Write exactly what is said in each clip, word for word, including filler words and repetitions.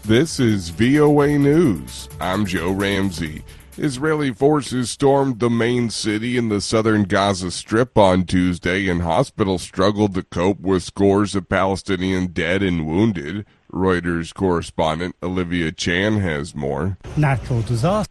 This is V O A News. I'm Joe Ramsey. Israeli forces stormed the main city in the southern Gaza Strip on Tuesday, and hospitals struggled to cope with scores of Palestinian dead and wounded. Reuters correspondent Olivia Chan has more. Natural disaster.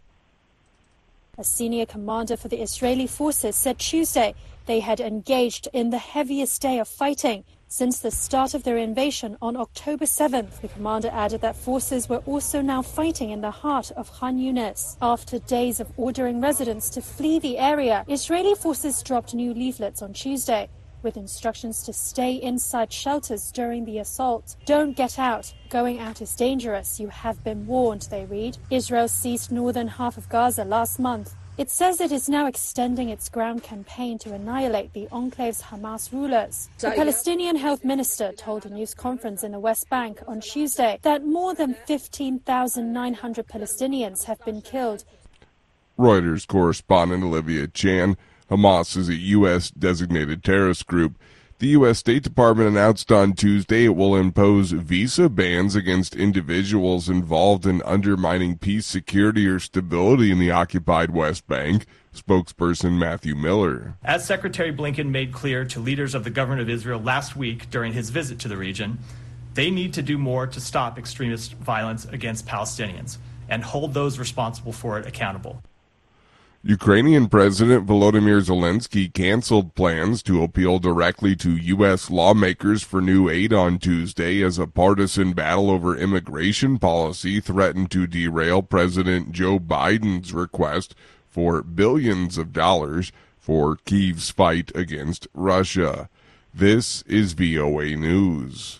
A senior commander for the Israeli forces said Tuesday they had engaged in the heaviest day of fighting since the start of their invasion on October seventh. The commander added that forces were also now fighting in the heart of Khan Yunis. After days of ordering residents to flee the area, Israeli forces dropped new leaflets on Tuesday with instructions to stay inside shelters during the assault. Don't get out. Going out is dangerous. You have been warned, they read. Israel seized northern half of Gaza last month. It says it is now extending its ground campaign to annihilate the enclave's Hamas rulers. The Palestinian health minister told a news conference in the West Bank on Tuesday that more than fifteen thousand nine hundred Palestinians have been killed. Reuters correspondent Olivia Chan. Hamas is a U S designated terrorist group. The U S State Department announced on Tuesday it will impose visa bans against individuals involved in undermining peace, security, or stability in the occupied West Bank. Spokesperson Matthew Miller. As Secretary Blinken made clear to leaders of the government of Israel last week during his visit to the region, they need to do more to stop extremist violence against Palestinians and hold those responsible for it accountable. Ukrainian President Volodymyr Zelensky canceled plans to appeal directly to U S lawmakers for new aid on Tuesday as a partisan battle over immigration policy threatened to derail President Joe Biden's request for billions of dollars for Kyiv's fight against Russia. This is V O A News.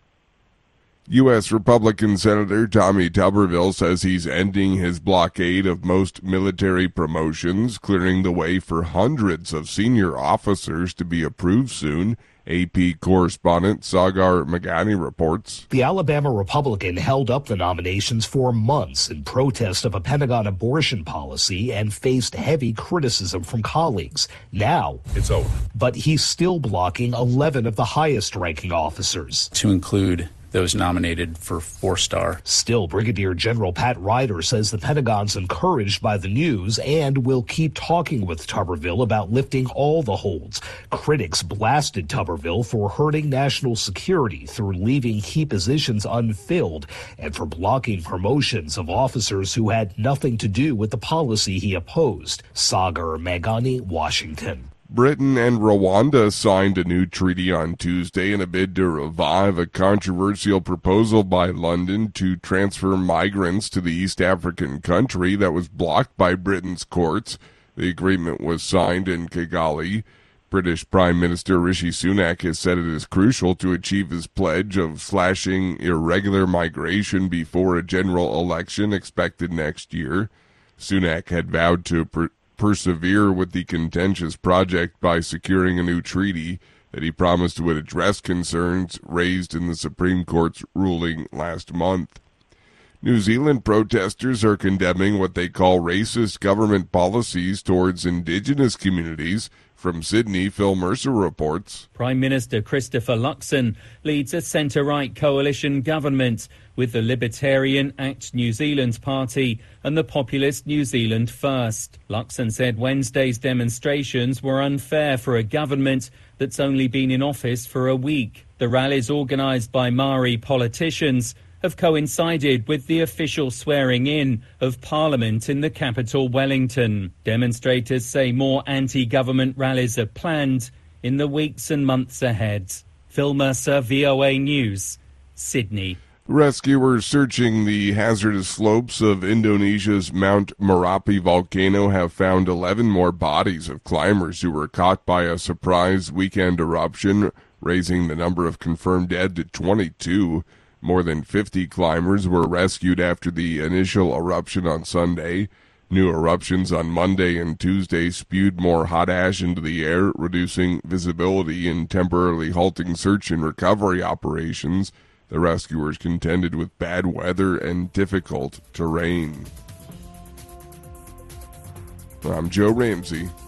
U S Republican Senator Tommy Tuberville says he's ending his blockade of most military promotions, clearing the way for hundreds of senior officers to be approved soon. A P correspondent Sagar Magani reports. The Alabama Republican held up the nominations for months in protest of a Pentagon abortion policy and faced heavy criticism from colleagues. Now, it's over. But he's still blocking eleven of the highest-ranking officers. To include those nominated for four-star. Still, Brigadier General Pat Ryder says the Pentagon's encouraged by the news and will keep talking with Tuberville about lifting all the holds. Critics blasted Tuberville for hurting national security through leaving key positions unfilled and for blocking promotions of officers who had nothing to do with the policy he opposed. Sagar Magani, Washington. Britain and Rwanda signed a new treaty on Tuesday in a bid to revive a controversial proposal by London to transfer migrants to the East African country that was blocked by Britain's courts. The agreement was signed in Kigali. British Prime Minister Rishi Sunak has said it is crucial to achieve his pledge of slashing irregular migration before a general election expected next year. Sunak had vowed to per- persevere with the contentious project by securing a new treaty that he promised would address concerns raised in the Supreme Court's ruling last month. New Zealand protesters are condemning what they call racist government policies towards indigenous communities. From Sydney, Phil Mercer reports. Prime Minister Christopher Luxon leads a centre-right coalition government with the Libertarian Act New Zealand Party and the populist New Zealand First. Luxon said Wednesday's demonstrations were unfair for a government that's only been in office for a week. The rallies organised by Maori politicians have coincided with the official swearing-in of Parliament in the capital, Wellington. Demonstrators say more anti-government rallies are planned in the weeks and months ahead. Phil Mercer, V O A News, Sydney. Rescuers searching the hazardous slopes of Indonesia's Mount Merapi volcano have found eleven more bodies of climbers who were caught by a surprise weekend eruption, raising the number of confirmed dead to twenty-two. More than fifty climbers were rescued after the initial eruption on Sunday. New eruptions on Monday and Tuesday spewed more hot ash into the air, reducing visibility and temporarily halting search and recovery operations. The rescuers contended with bad weather and difficult terrain. I'm Joe Ramsey.